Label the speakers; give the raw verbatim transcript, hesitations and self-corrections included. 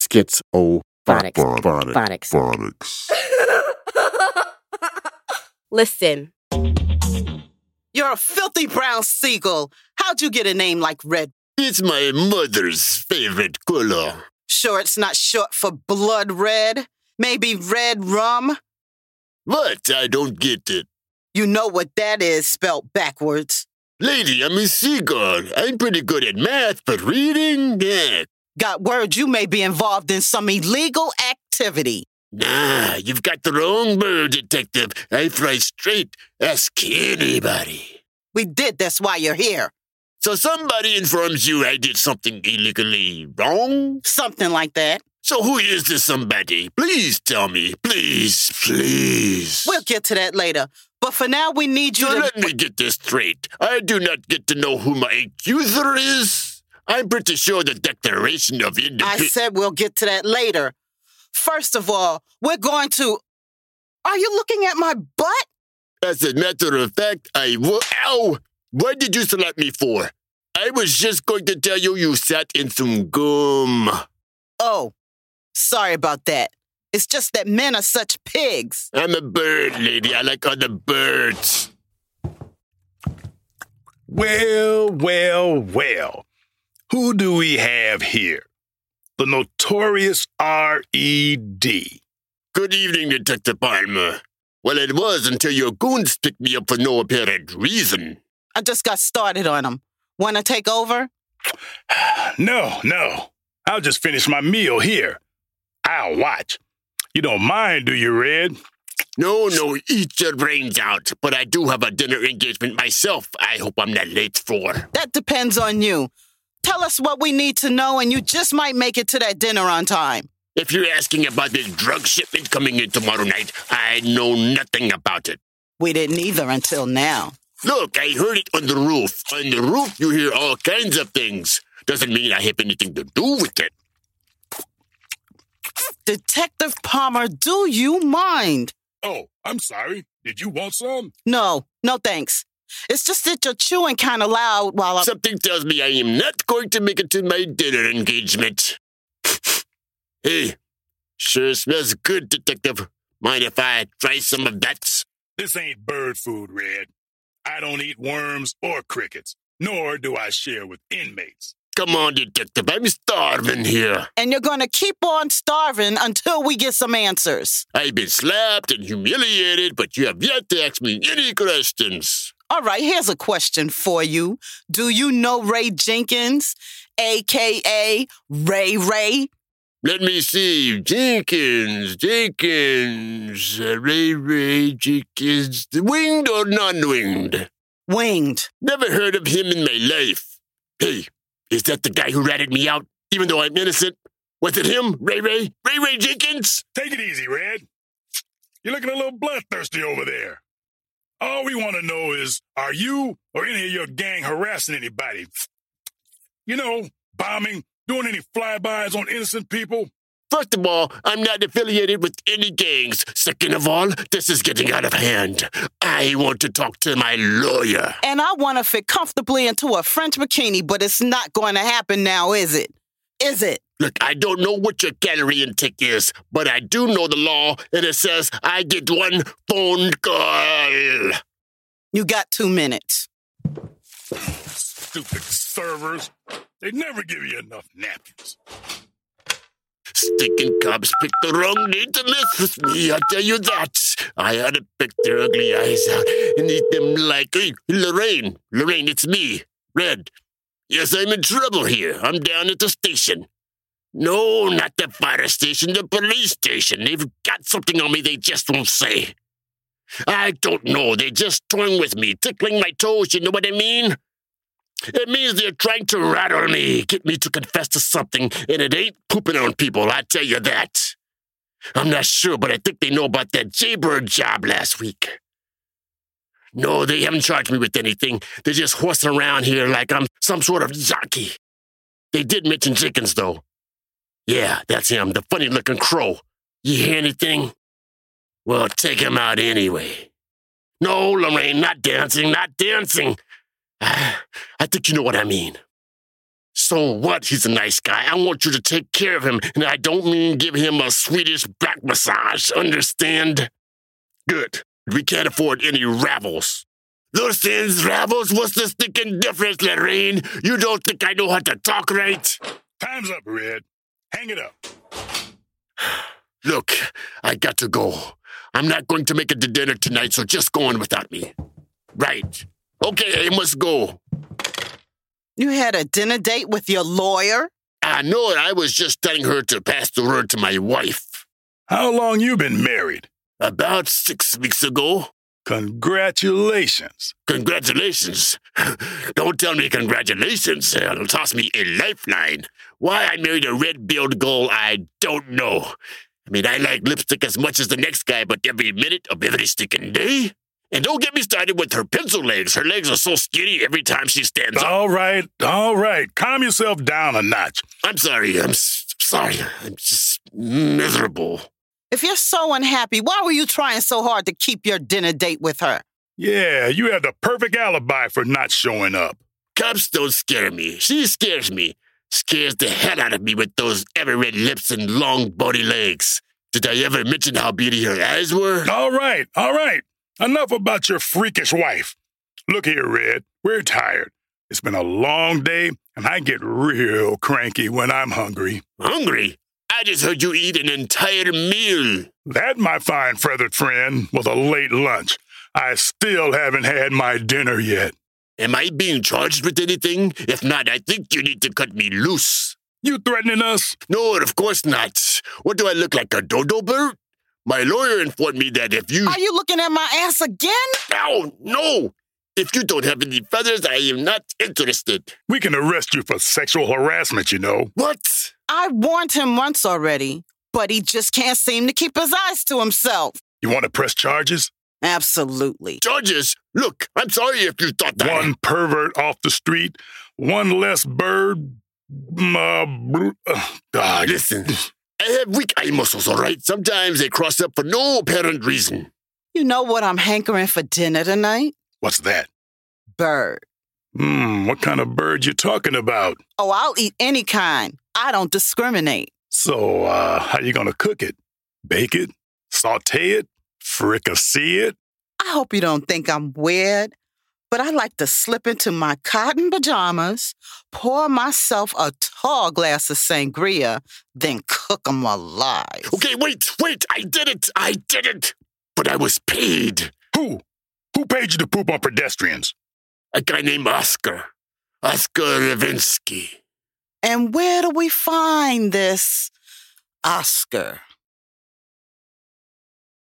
Speaker 1: Schizo.
Speaker 2: Phonics.
Speaker 1: Phonics.
Speaker 2: Phonics.
Speaker 1: Phonics.
Speaker 3: Listen.
Speaker 4: You're a filthy brown seagull. How'd you get a name like Red?
Speaker 5: It's my mother's favorite color.
Speaker 4: Sure it's not short for blood red? Maybe red rum?
Speaker 5: What? I don't get it.
Speaker 4: You know what that is spelled backwards.
Speaker 5: Lady, I'm a seagull. I'm pretty good at math, but reading? Yeah.
Speaker 4: Got word you may be involved in some illegal activity.
Speaker 5: Nah, you've got the wrong bird, detective. I fly straight. Ask anybody.
Speaker 4: We did, that's why you're here.
Speaker 5: So somebody informs you I did something illegally wrong?
Speaker 4: Something like that.
Speaker 5: So who is this somebody? Please tell me. Please, please.
Speaker 4: We'll get to that later. But for now, we need you
Speaker 5: so
Speaker 4: to...
Speaker 5: let me get this straight. I do not get to know who my accuser is. I'm pretty sure the Declaration of Independence...
Speaker 4: I said we'll get to that later. First of all, we're going to... Are you looking at my butt?
Speaker 5: As a matter of fact, I will... Ow! What did you slap me for? I was just going to tell you you sat in some gum.
Speaker 4: Oh, sorry about that. It's just that men are such pigs.
Speaker 5: I'm a bird, lady. I like other birds.
Speaker 6: Well, well, well. Who do we have here? The notorious R E D
Speaker 5: Good evening, Detective Palmer. Well, it was until your goons picked me up for no apparent reason.
Speaker 4: I just got started on them. Want to take over?
Speaker 6: No, no. I'll just finish my meal here. I'll watch. You don't mind, do you, Red?
Speaker 5: No, no, eat your brains out. But I do have a dinner engagement myself. I hope I'm not late for.
Speaker 4: That depends on you. Tell us what we need to know, and you just might make it to that dinner on time.
Speaker 5: If you're asking about this drug shipment coming in tomorrow night, I know nothing about it.
Speaker 4: We didn't either until now.
Speaker 5: Look, I heard it on the roof. On the roof, you hear all kinds of things. Doesn't mean I have anything to do with it.
Speaker 4: Detective Palmer, do you mind?
Speaker 6: Oh, I'm sorry. Did you want some?
Speaker 4: No, no thanks. It's just that you're chewing kind of loud while I'm...
Speaker 5: Something tells me I am not going to make it to my dinner engagement. Hey, sure smells good, Detective. Mind if I try some of that?
Speaker 6: This ain't bird food, Red. I don't eat worms or crickets, nor do I share with inmates.
Speaker 5: Come on, Detective. I'm starving here.
Speaker 4: And you're going to keep on starving until we get some answers.
Speaker 5: I've been slapped and humiliated, but you have yet to ask me any questions.
Speaker 4: All right, here's a question for you. Do you know Ray Jenkins, a k a. Ray Ray?
Speaker 5: Let me see. Jenkins, Jenkins, uh, Ray Ray Jenkins. Winged or non-winged?
Speaker 4: Winged.
Speaker 5: Never heard of him in my life. Hey, is that the guy who ratted me out, even though I'm innocent? Was it him, Ray Ray? Ray Ray Jenkins?
Speaker 6: Take it easy, Red. You're looking a little bloodthirsty over there. All we want to know is, are you or any of your gang harassing anybody? You know, bombing, doing any flybys on innocent people?
Speaker 5: First of all, I'm not affiliated with any gangs. Second of all, this is getting out of hand. I want to talk to my lawyer.
Speaker 4: And I want to fit comfortably into a French bikini, but it's not going to happen now, is it? Is it?
Speaker 5: Look, I don't know what your calorie intake is, but I do know the law, and it says I get one phone call.
Speaker 4: You got two minutes.
Speaker 6: Stupid servers. They never give you enough napkins.
Speaker 5: Stinking cops picked the wrong day to mess with me, I tell you that. I ought to pick their ugly eyes out and eat them like... Hey, Lorraine, Lorraine, it's me, Red. Yes, I'm in trouble here. I'm down at the station. No, not the fire station, the police station. They've got something on me they just won't say. I don't know, they're just toying with me, tickling my toes, you know what I mean? It means they're trying to rattle me, get me to confess to something, and it ain't pooping on people, I tell you that. I'm not sure, but I think they know about that Jaybird job last week. No, they haven't charged me with anything. They're just horsing around here like I'm some sort of jockey. They did mention Jenkins, though. Yeah, that's him, the funny-looking crow. You hear anything? Well, take him out anyway. No, Lorraine, not dancing, not dancing. I think you know what I mean. So what? He's a nice guy. I want you to take care of him, and I don't mean give him a Swedish back massage, understand? Good. We can't afford any ravels. Those things, ravels, what's the stinking difference, Lorraine? You don't think I know how to talk right?
Speaker 6: Time's up, Red. Hang it up.
Speaker 5: Look, I got to go. I'm not going to make it to dinner tonight, so just go on without me. Right. Okay, I must go.
Speaker 4: You had a dinner date with your lawyer?
Speaker 5: I know it. I was just telling her to pass the word to my wife.
Speaker 6: How long you been married?
Speaker 5: About six weeks ago.
Speaker 6: Congratulations.
Speaker 5: Congratulations. Don't tell me congratulations. It'll toss me a lifeline. Why I married a red-billed gull, I don't know. I mean, I like lipstick as much as the next guy, but every minute of every stinking day. And don't get me started with her pencil legs. Her legs are so skinny every time she stands up.
Speaker 6: All right, all right. Calm yourself down a notch.
Speaker 5: I'm sorry. I'm s- sorry. I'm just miserable.
Speaker 4: If you're so unhappy, why were you trying so hard to keep your dinner date with her?
Speaker 6: Yeah, you have the perfect alibi for not showing up.
Speaker 5: Cops don't scare me. She scares me. Scares the hell out of me with those ever-red lips and long bony legs. Did I ever mention how beady her eyes were?
Speaker 6: All right, all right. Enough about your freakish wife. Look here, Red. We're tired. It's been a long day, and I get real cranky when I'm hungry.
Speaker 5: Hungry? I just heard you eat an entire meal.
Speaker 6: That, my fine feathered friend, was a late lunch. I still haven't had my dinner yet.
Speaker 5: Am I being charged with anything? If not, I think you need to cut me loose.
Speaker 6: You threatening us?
Speaker 5: No, of course not. What do I look like, a dodo bird? My lawyer informed me that if you...
Speaker 4: Are you looking at my ass again?
Speaker 5: No, no. If you don't have any feathers, I am not interested.
Speaker 6: We can arrest you for sexual harassment, you know.
Speaker 5: What?
Speaker 4: I warned him once already, but he just can't seem to keep his eyes to himself.
Speaker 6: You want to press charges?
Speaker 4: Absolutely.
Speaker 5: Judges, look, I'm sorry if you thought that.
Speaker 6: One pervert off the street, one less bird. Uh, br- uh, ah,
Speaker 5: Listen, I have weak eye muscles, all right? Sometimes they cross up for no apparent reason.
Speaker 4: You know what I'm hankering for dinner tonight?
Speaker 6: What's that?
Speaker 4: Bird.
Speaker 6: Hmm, what kind of bird you talking about?
Speaker 4: Oh, I'll eat any kind. I don't discriminate.
Speaker 6: So, uh, how you gonna cook it? Bake it? Saute it? Fricassee it?
Speaker 4: I hope you don't think I'm weird, but I like to slip into my cotton pajamas, pour myself a tall glass of sangria, then cook 'em alive.
Speaker 5: Okay, wait, wait, I did it, I did it. But I was paid.
Speaker 6: Who? Who paid you to poop on pedestrians?
Speaker 5: A guy named Oscar. Oscar Levinsky.
Speaker 4: And where do we find this Oscar?